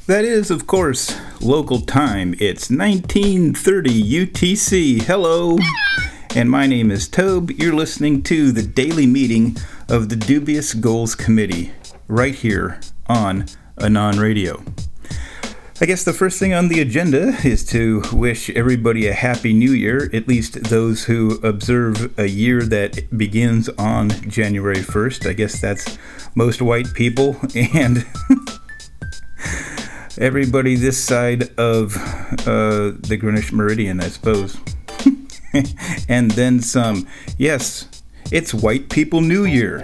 That is, of course, local time. It's 1930 UTC. Hello! And my name is Tobe. You're listening to the daily meeting of the Dubious Goals Committee, right here on Anon Radio. I guess the first thing on the agenda is to wish everybody a happy new year, at least those who observe a year that begins on January 1st. I guess that's most white people and everybody this side of the Greenwich Meridian, I suppose. And then some. Yes, it's White People New Year.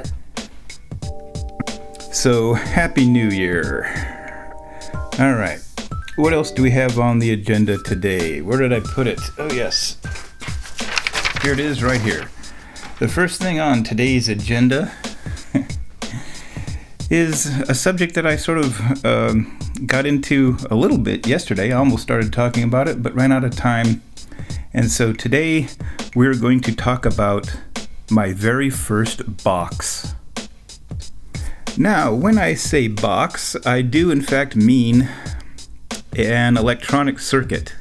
So, Happy New Year. All right. What else do we have on the agenda today? Where did I put it? Oh, yes. Here it is right here. The first thing on today's agenda is a subject that I sort of got into a little bit yesterday. I almost started talking about it, but ran out of time. And so today we're going to talk about my very first box. Now, when I say box, I do in fact mean an electronic circuit.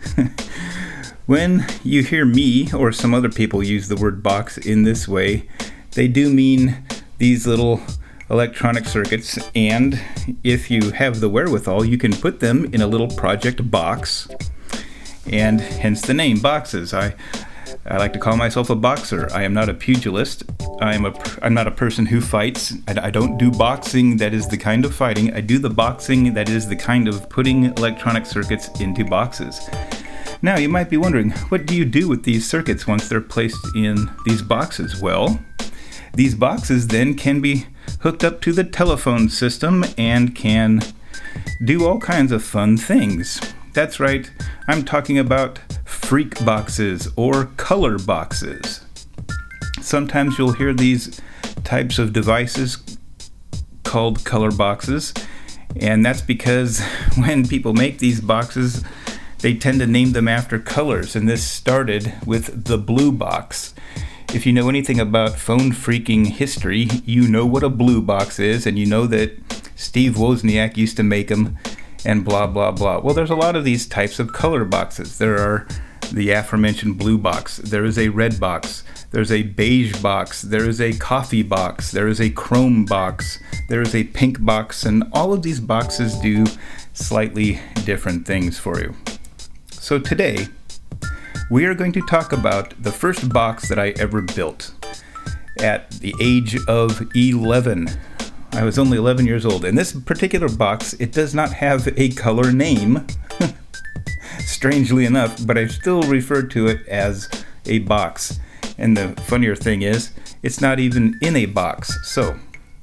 When you hear me or some other people use the word box in this way, they do mean these little electronic circuits, and if you have the wherewithal, you can put them in a little project box, and hence the name, boxes. I like to call myself a boxer. I am not a pugilist. I'm not a person who fights. I don't do boxing that is the kind of fighting. I do the boxing that is the kind of putting electronic circuits into boxes. Now, you might be wondering, what do you do with these circuits once they're placed in these boxes? Well, these boxes then can be hooked up to the telephone system and can do all kinds of fun things. That's right, I'm talking about freak boxes or color boxes. Sometimes you'll hear these types of devices called color boxes, and that's because when people make these boxes, they tend to name them after colors, and this started with the blue box. If you know anything about phone freaking history, you know what a blue box is, and you know that Steve Wozniak used to make them, and blah, blah, blah. Well, there's a lot of these types of color boxes. There are the aforementioned blue box. There is a red box. There's a beige box. There is a coffee box. There is a chrome box. There is a pink box, and all of these boxes do slightly different things for you. So today, we are going to talk about the first box that I ever built at the age of 11. I was only 11 years old. And this particular box, it does not have a color name, strangely enough, but I still refer to it as a box. And the funnier thing is, it's not even in a box. So,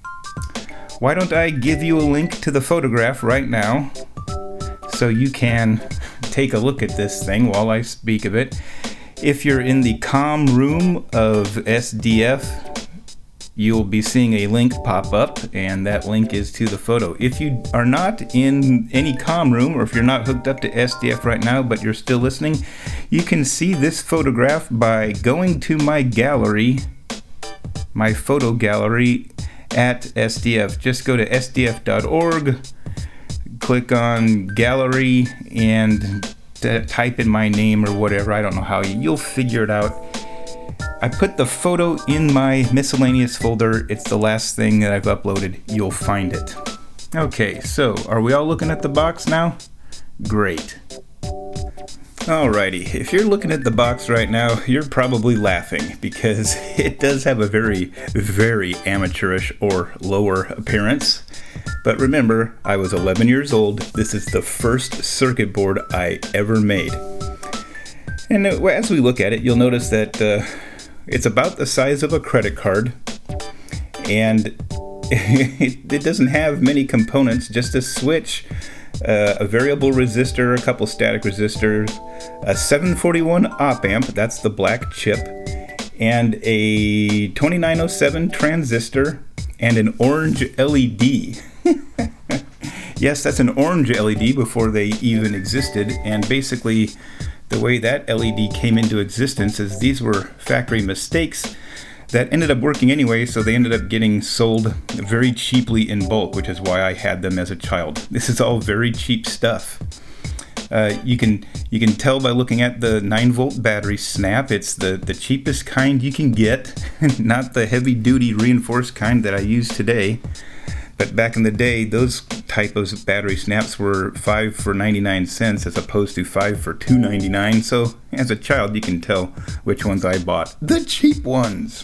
why don't I give you a link to the photograph right now so you can take a look at this thing while I speak of it. If you're in the com room of SDF, you'll be seeing a link pop up, and that link is to the photo. If you are not in any com room, or if you're not hooked up to SDF right now, but you're still listening, you can see this photograph by going to my gallery, my photo gallery at SDF. Just go to sdf.org, click on gallery, and type in my name or whatever. I don't know how. You'll figure it out. I put the photo in my miscellaneous folder. It's the last thing that I've uploaded. You'll find it. Okay, so are we all looking at the box now? Great. Alrighty, if you're looking at the box right now, you're probably laughing because it does have a very, very amateurish or lower appearance. But remember, I was 11 years old. This is the first circuit board I ever made. And as we look at it, you'll notice that it's about the size of a credit card, and it doesn't have many components, just a switch, a variable resistor, a couple static resistors, a 741 op amp, that's the black chip, and a 2907 transistor, and an orange LED. Yes, that's an orange LED before they even existed, and basically the way that LED came into existence is these were factory mistakes that ended up working anyway, so they ended up getting sold very cheaply in bulk, which is why I had them as a child. This is all very cheap stuff. You can tell by looking at the 9-volt battery snap. It's the cheapest kind you can get, not the heavy-duty reinforced kind that I use today. But back in the day, those type of battery snaps were 5 for 99 cents as opposed to 5 for $2.99. So as a child, you can tell which ones I bought. The cheap ones.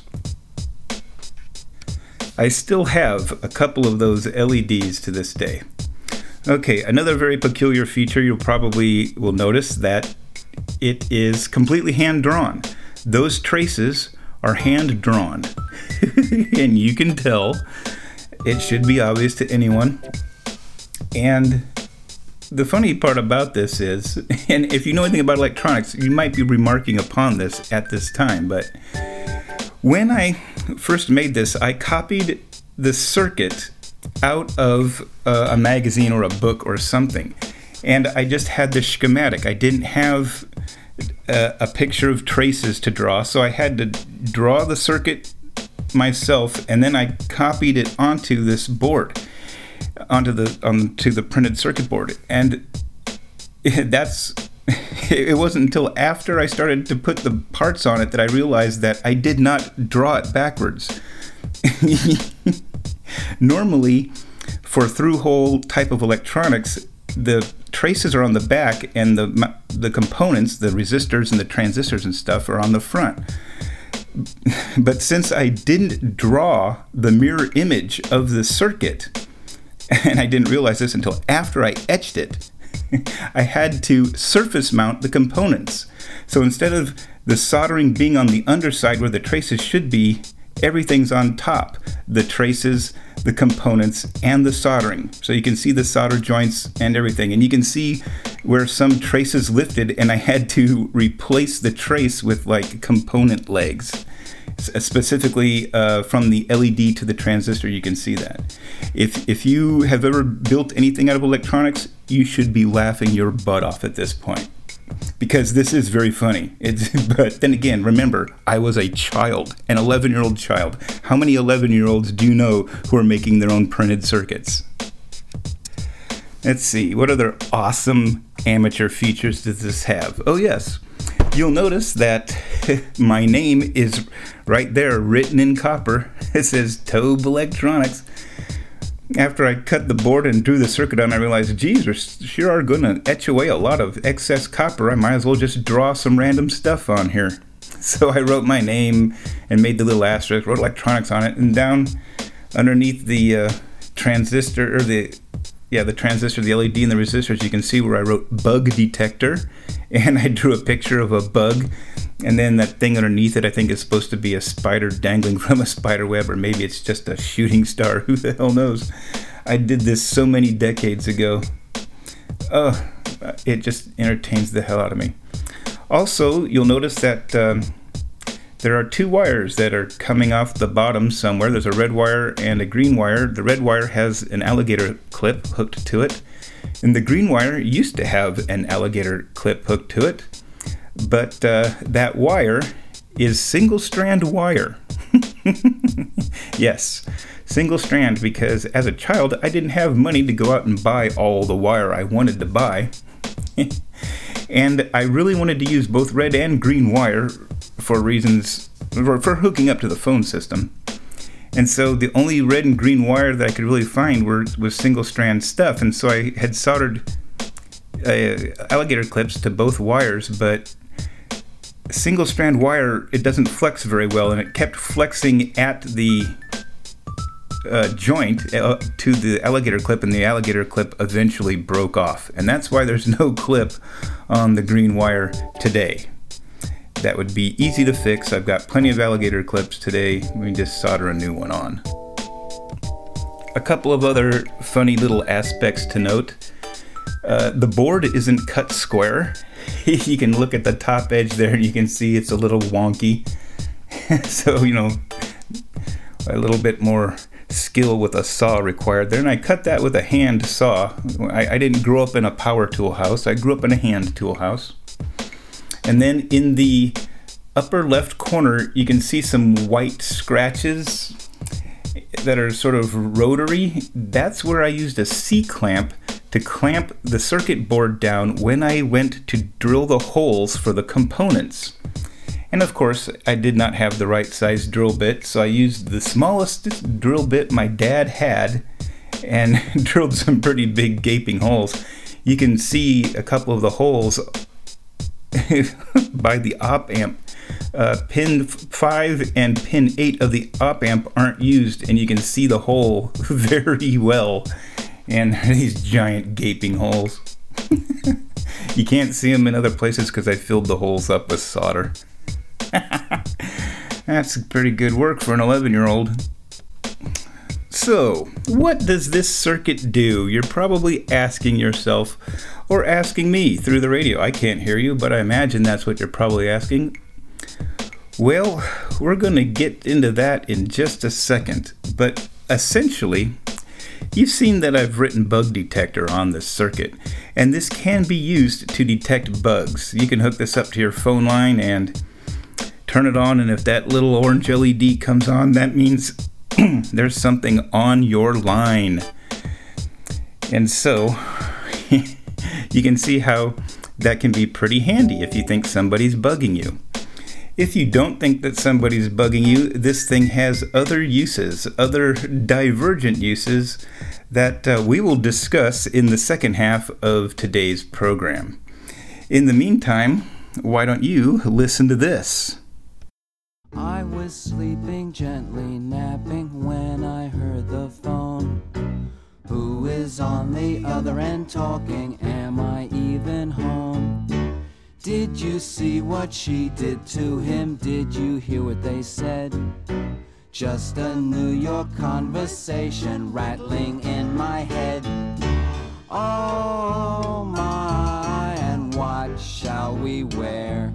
I still have a couple of those LEDs to this day. Okay, another very peculiar feature, you probably will notice that it is completely hand-drawn. Those traces are hand-drawn. And you can tell. It should be obvious to anyone. And the funny part about this is, and if you know anything about electronics, you might be remarking upon this at this time, but when I first made this, I copied the circuit out of a magazine or a book or something, and I just had the schematic. I didn't have a picture of traces to draw, so I had to draw the circuit myself, and then I copied it onto this board, onto the printed circuit board. And it wasn't until after I started to put the parts on it that I realized that I did not draw it backwards. Normally, for through-hole type of electronics, the traces are on the back, and the components, the resistors and the transistors and stuff, are on the front. But since I didn't draw the mirror image of the circuit, and I didn't realize this until after I etched it, I had to surface mount the components. So instead of the soldering being on the underside where the traces should be, everything's on top. The traces, the components, and the soldering. So you can see the solder joints and everything. And you can see where some traces lifted, and I had to replace the trace with like component legs. Specifically from the LED to the transistor, you can see that. If you have ever built anything out of electronics, you should be laughing your butt off at this point, because this is very funny. But then again, remember, I was a child, an 11-year-old child. How many 11-year-olds do you know who are making their own printed circuits? Let's see, what other awesome amateur features does this have? Oh yes, you'll notice that my name is right there, written in copper. It says Tobe Electronics. After I cut the board and drew the circuit on, I realized, geez, we sure are going to etch away a lot of excess copper. I might as well just draw some random stuff on here. So I wrote my name and made the little asterisk, wrote electronics on it, and down underneath the transistor, or the transistor, the LED, and the resistors, you can see where I wrote bug detector, and I drew a picture of a bug, and then that thing underneath it, I think, is supposed to be a spider dangling from a spider web, or maybe it's just a shooting star. Who the hell knows? I did this so many decades ago. Oh, it just entertains the hell out of me. Also, you'll notice that there are two wires that are coming off the bottom somewhere. There's a red wire and a green wire. The red wire has an alligator clip hooked to it, and the green wire used to have an alligator clip hooked to it, but that wire is single strand wire. Yes, single strand, because as a child I didn't have money to go out and buy all the wire I wanted to buy. And I really wanted to use both red and green wire for for hooking up to the phone system. And so the only red and green wire that I could really find was single strand stuff. And so I had soldered alligator clips to both wires, but single strand wire, it doesn't flex very well, and it kept flexing at the joint to the alligator clip, and the alligator clip eventually broke off. And that's why there's no clip on the green wire today. That would be easy to fix. I've got plenty of alligator clips today. We can just solder a new one on. A couple of other funny little aspects to note. The board isn't cut square. You can look at the top edge there and you can see it's a little wonky. So, a little bit more skill with a saw required there. And I cut that with a hand saw. I didn't grow up in a power tool house. I grew up in a hand tool house. And then in the upper left corner, you can see some white scratches that are sort of rotary. That's where I used a C-clamp to clamp the circuit board down when I went to drill the holes for the components. And of course, I did not have the right size drill bit, so I used the smallest drill bit my dad had and drilled some pretty big gaping holes. You can see a couple of the holes by the op amp. Pin 5 and pin 8 of the op amp aren't used, and you can see the hole very well. And these giant gaping holes. You can't see them in other places because I filled the holes up with solder. That's pretty good work for an 11-year-old. So, what does this circuit do? You're probably asking yourself, or asking me through the radio. I can't hear you, but I imagine that's what you're probably asking. Well, we're going to get into that in just a second. But essentially, you've seen that I've written bug detector on this circuit, and this can be used to detect bugs. You can hook this up to your phone line and turn it on, and if that little orange LED comes on, that means there's something on your line. And so you can see how that can be pretty handy if you think somebody's bugging you. If you don't think that somebody's bugging you, this thing has other uses, other divergent uses that we will discuss in the second half of today's program. In the meantime, why don't you listen to this? I was sleeping, gently napping, when I heard the phone. Who is on the other end talking? Am I even home? Did you see what she did to him? Did you hear what they said? Just a New York conversation rattling in my head. Oh my, and what shall we wear?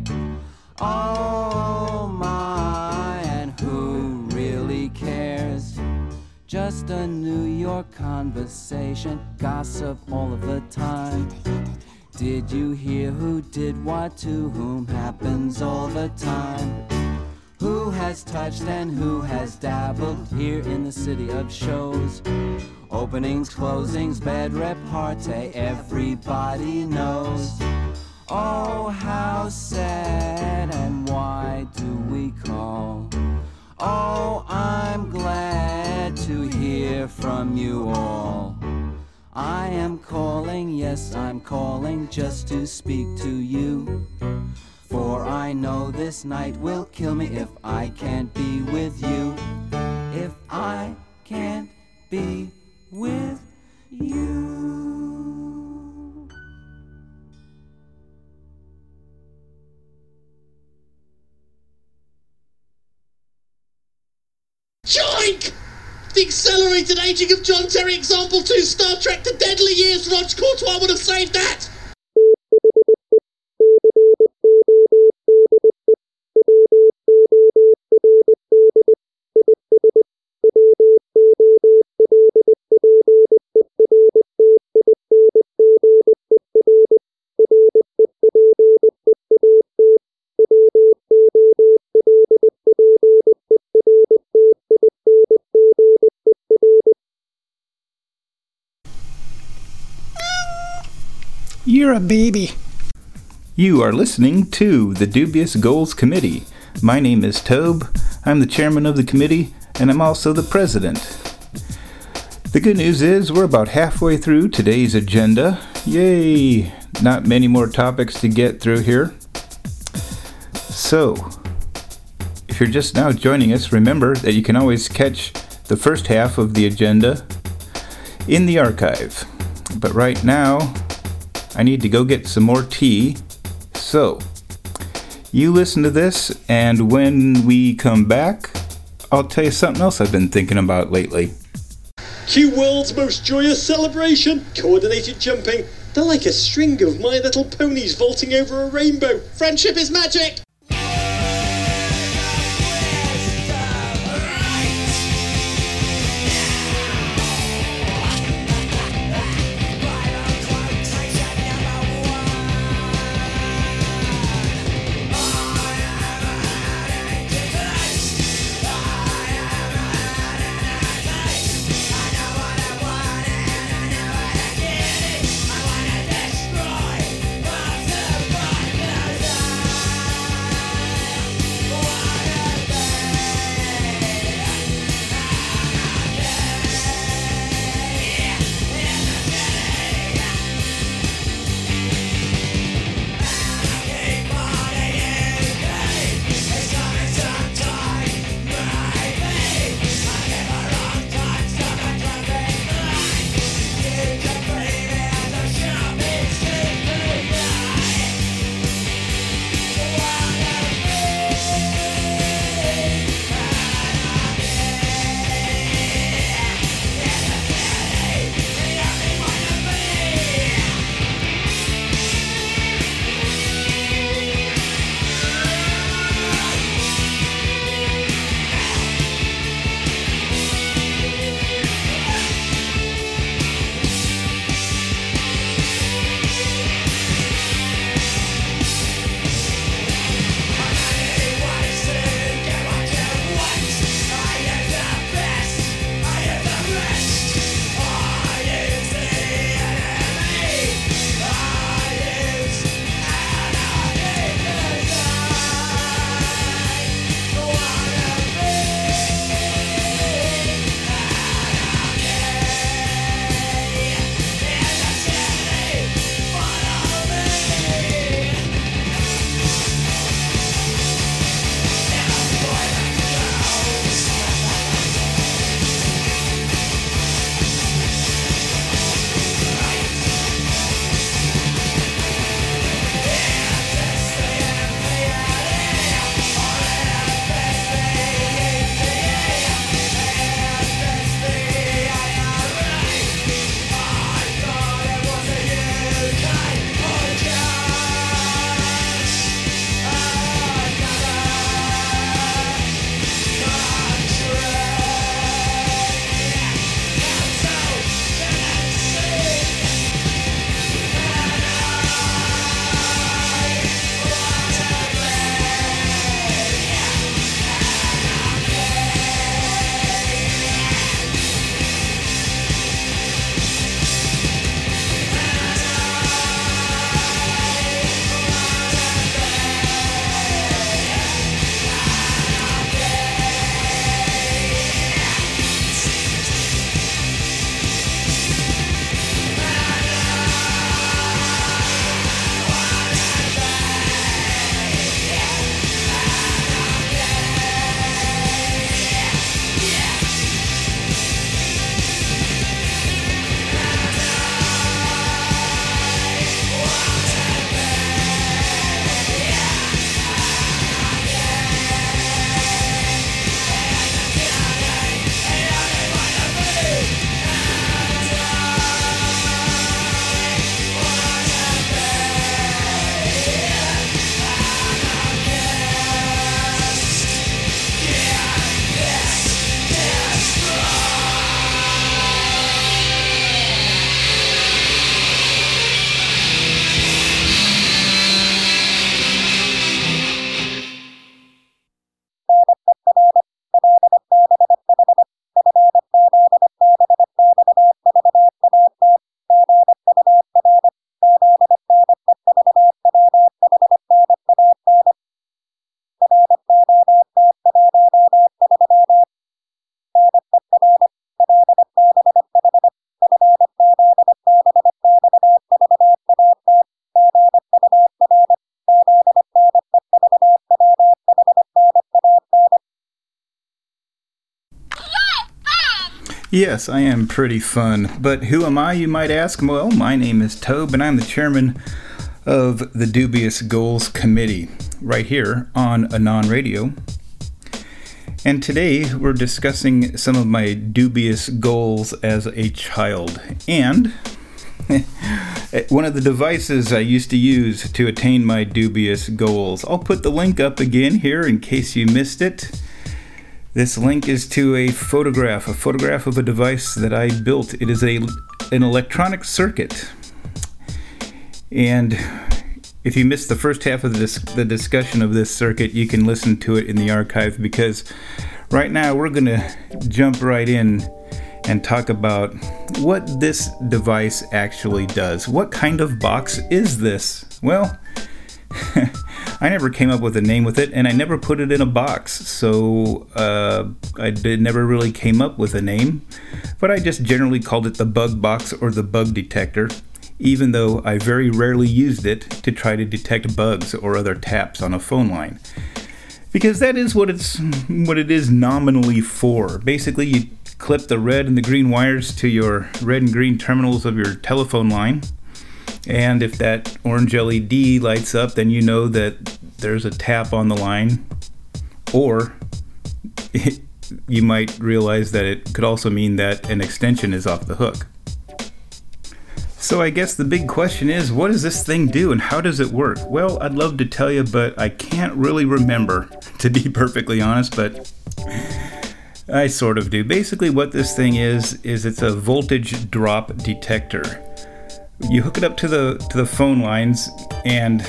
Oh my, and who really cares? Just a New York conversation, gossip all of the time. Did you hear who did what to whom? Happens all the time. Who has touched and who has dabbled here in the city of shows? Openings, closings, bed repartee, everybody knows. Oh, how sad, and why do we call? Oh, I'm glad to hear from you all. I am calling, yes, I'm calling just to speak to you. For I know this night will kill me if I can't be with you. If I can't be with you. Joink! The accelerated aging of John Terry Example 2 Star Trek to Deadly Years. Rog Courtois would have saved that. You're a baby. You are listening to the Dubious Goals Committee. My name is Tobe. I'm the chairman of the committee, and I'm also the president. The good news is we're about halfway through today's agenda. Yay! Not many more topics to get through here. So, if you're just now joining us, remember that you can always catch the first half of the agenda in the archive. But right now, I need to go get some more tea. So, you listen to this, and when we come back, I'll tell you something else I've been thinking about lately. Cue world's most joyous celebration. Coordinated jumping. They're like a string of My Little Ponies vaulting over a rainbow. Friendship is magic. Yes, I am pretty fun. But who am I, you might ask? Well, my name is Tobe, and I'm the chairman of the Dubious Goals Committee, right here on Anon Radio. And today we're discussing some of my dubious goals as a child. And one of the devices I used to use to attain my dubious goals. I'll put the link up again here in case you missed it. This link is to a photograph of a device that I built. It is an electronic circuit. And if you missed the first half of the discussion of this circuit, you can listen to it in the archive, because right now we're going to jump right in and talk about what this device actually does. What kind of box is this? Well, I never came up with a name with it, and I never put it in a box, so never really came up with a name, but I just generally called it the bug box or the bug detector, even though I very rarely used it to try to detect bugs or other taps on a phone line, because that is what it is nominally for. Basically, you clip the red and the green wires to your red and green terminals of your telephone line, and if that orange LED lights up, then you know that there's a tap on the line, or you might realize that it could also mean that an extension is off the hook. So I guess the big question is, what does this thing do and how does it work? Well, I'd love to tell you, but I can't really remember, to be perfectly honest, but I sort of do. Basically what this thing is it's a voltage drop detector. You hook it up to the phone lines, and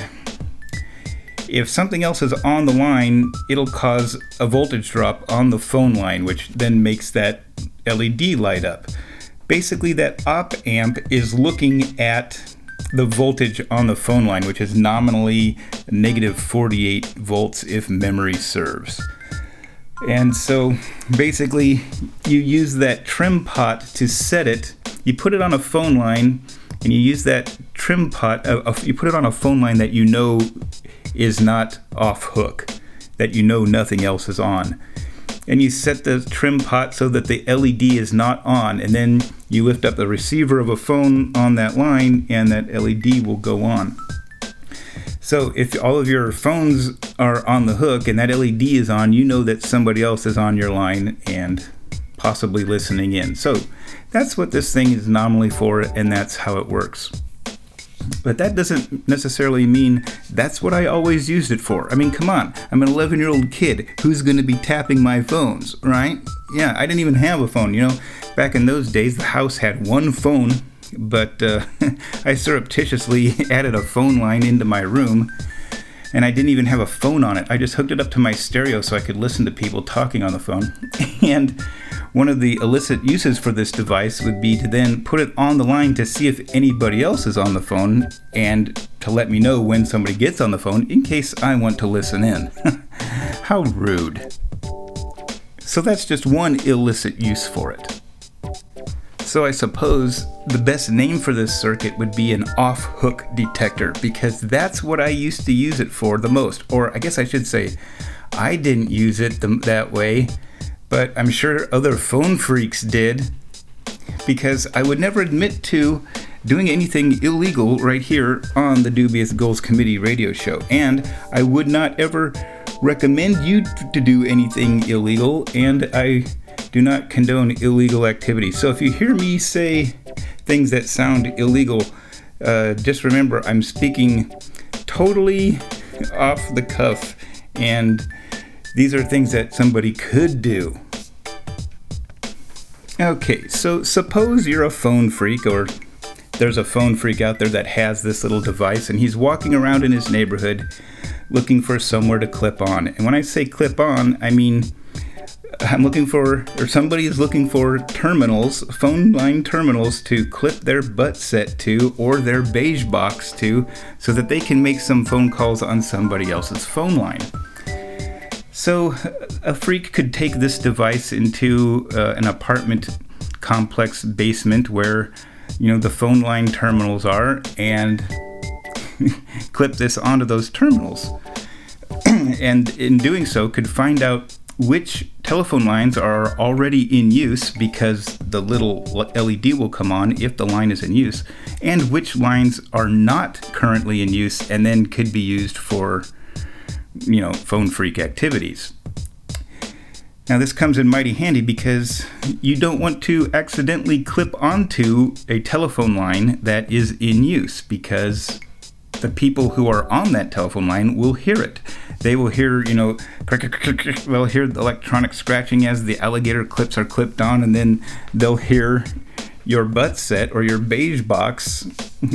if something else is on the line, it'll cause a voltage drop on the phone line, which then makes that LED light up. Basically, that op amp is looking at the voltage on the phone line, which is nominally negative 48 volts if memory serves. And so basically, you use that trim pot to set it. You put it on a phone line, and you use that trim pot, you put it on a phone line that you know is not off hook, that you know nothing else is on. And you set the trim pot so that the LED is not on, and then you lift up the receiver of a phone on that line, and that LED will go on. So if all of your phones are on the hook and that LED is on, you know that somebody else is on your line and possibly listening in. So that's what this thing is nominally for, and that's how it works. But that doesn't necessarily mean that's what I always used it for. I mean, come on, I'm an 11-year-old kid. Who's going to be tapping my phones, right? Yeah, I didn't even have a phone, Back in those days, the house had one phone, but I surreptitiously added a phone line into my room, and I didn't even have a phone on it. I just hooked it up to my stereo so I could listen to people talking on the phone. And one of the illicit uses for this device would be to then put it on the line to see if anybody else is on the phone, and to let me know when somebody gets on the phone in case I want to listen in. How rude. So that's just one illicit use for it. So I suppose the best name for this circuit would be an off-hook detector, because that's what I used to use it for the most. Or I guess I should say, I didn't use it that way, but I'm sure other phone freaks did, because I would never admit to doing anything illegal right here on the Dubious Goals Committee radio show. And I would not ever recommend you to do anything illegal, and I do not condone illegal activity. So if you hear me say things that sound illegal, just remember I'm speaking totally off the cuff, and these are things that somebody could do. Okay, so suppose you're a phone freak, or there's a phone freak out there that has this little device, and he's walking around in his neighborhood looking for somewhere to clip on. And when I say clip on, I mean somebody is looking for terminals, phone line terminals, to clip their butt set to, or their beige box to, so that they can make some phone calls on somebody else's phone line. So a freak could take this device into an apartment complex basement where, the phone line terminals are, and clip this onto those terminals. And in doing so, could find out which telephone lines are already in use because the little LED will come on if the line is in use, and which lines are not currently in use and then could be used for, phone freak activities. Now this comes in mighty handy because you don't want to accidentally clip onto a telephone line that is in use, because the people who are on that telephone line will hear it. They will hear, they'll hear the electronic scratching as the alligator clips are clipped on, and then they'll hear your butt set or your beige box,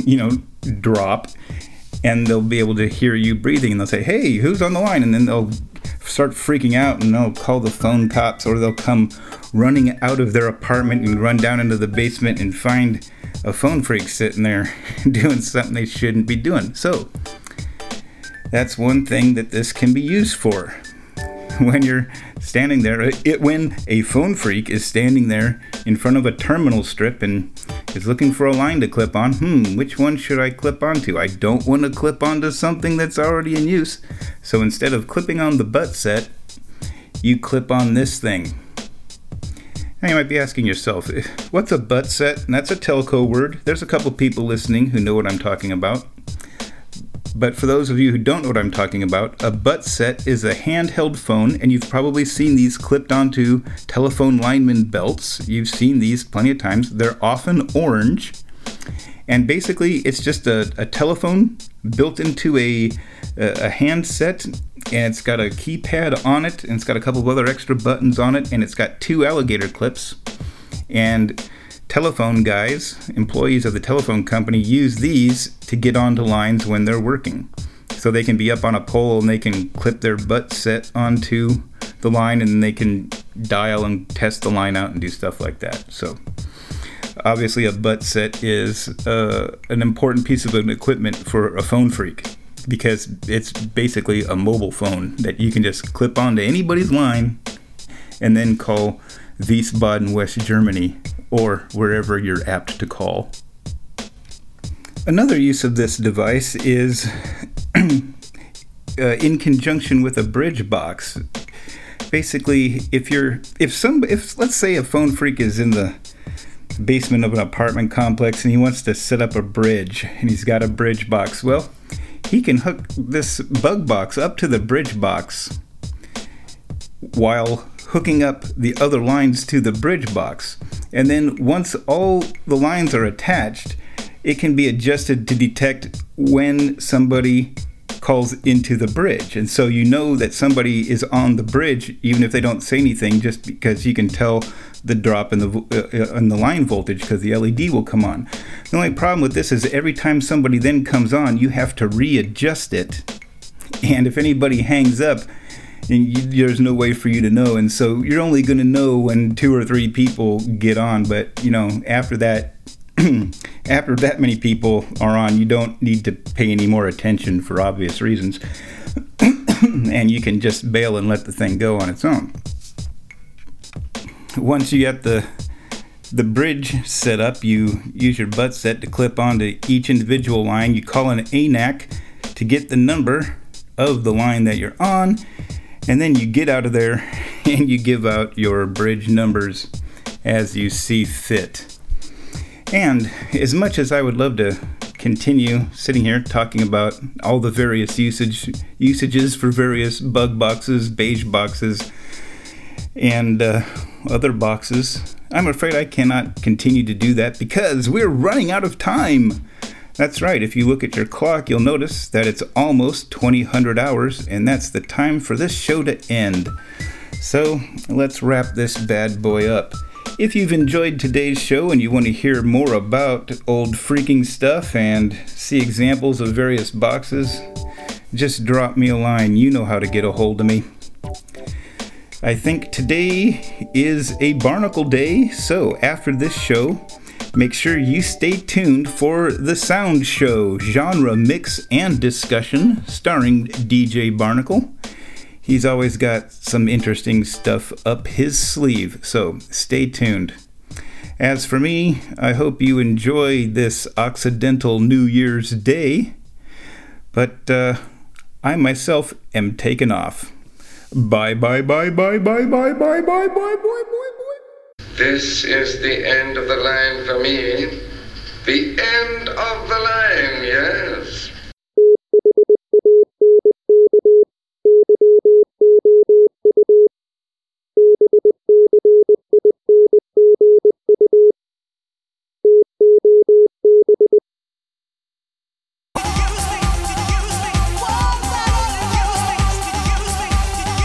drop, and they'll be able to hear you breathing, and they'll say, "Hey, who's on the line?" And then they'll start freaking out, and they'll call the phone cops, or they'll come running out of their apartment and run down into the basement and find a phone freak sitting there doing something they shouldn't be doing. So that's one thing that this can be used for. When you're standing there, when a phone freak is standing there in front of a terminal strip and is looking for a line to clip on, which one should I clip onto? I don't want to clip onto something that's already in use. So instead of clipping on the butt set, you clip on this thing. Now you might be asking yourself, what's a butt set? And that's a telco word. There's a couple people listening who know what I'm talking about. But for those of you who don't know what I'm talking about, a butt set is a handheld phone, and you've probably seen these clipped onto telephone lineman belts. You've seen these plenty of times. They're often orange, and basically it's just a telephone built into a handset, and it's got a keypad on it, and it's got a couple of other extra buttons on it, and it's got 2 alligator clips. And telephone guys, employees of the telephone company, use these to get onto lines when they're working. So they can be up on a pole and they can clip their butt set onto the line, and they can dial and test the line out and do stuff like that. So obviously a butt set is an important piece of equipment for a phone freak, because it's basically a mobile phone that you can just clip onto anybody's line and then call Wiesbaden, West Germany, or wherever you're apt to call. Another use of this device is in conjunction with a bridge box. Basically, if let's say a phone freak is in the basement of an apartment complex and he wants to set up a bridge, and he's got a bridge box, well, he can hook this bug box up to the bridge box while hooking up the other lines to the bridge box. And then once all the lines are attached, it can be adjusted to detect when somebody calls into the bridge. And so you know that somebody is on the bridge even if they don't say anything, just because you can tell the drop in the line voltage, because the LED will come on. The only problem with this is every time somebody then comes on, you have to readjust it. And if anybody hangs up, there's no way for you to know, and so you're only going to know when 2 or 3 people get on. But after that after that many people are on, you don't need to pay any more attention for obvious reasons. And you can just bail and let the thing go on its own. Once you get the bridge set up, you use your butt set to clip onto each individual line. You call an ANAC to get the number of the line that you're on, and then you get out of there and you give out your bridge numbers as you see fit. And as much as I would love to continue sitting here talking about all the various usages for various bug boxes, beige boxes, and other boxes, I'm afraid I cannot continue to do that because we're running out of time. That's right, if you look at your clock, you'll notice that it's almost 2000 hours, and that's the time for this show to end. So let's wrap this bad boy up. If you've enjoyed today's show and you want to hear more about old freaking stuff and see examples of various boxes, just drop me a line. You know how to get a hold of me. I think today is a Barnacle Day, so after this show, make sure you stay tuned for The Sound Show, genre mix and discussion, starring DJ Barnacle. He's always got some interesting stuff up his sleeve, so stay tuned. As for me, I hope you enjoy this Occidental New Year's Day, but I myself am taken off. Bye, bye, bye, bye, bye, bye, bye, bye, bye, bye, bye. This is the end of the line for me. The end of the line, yes.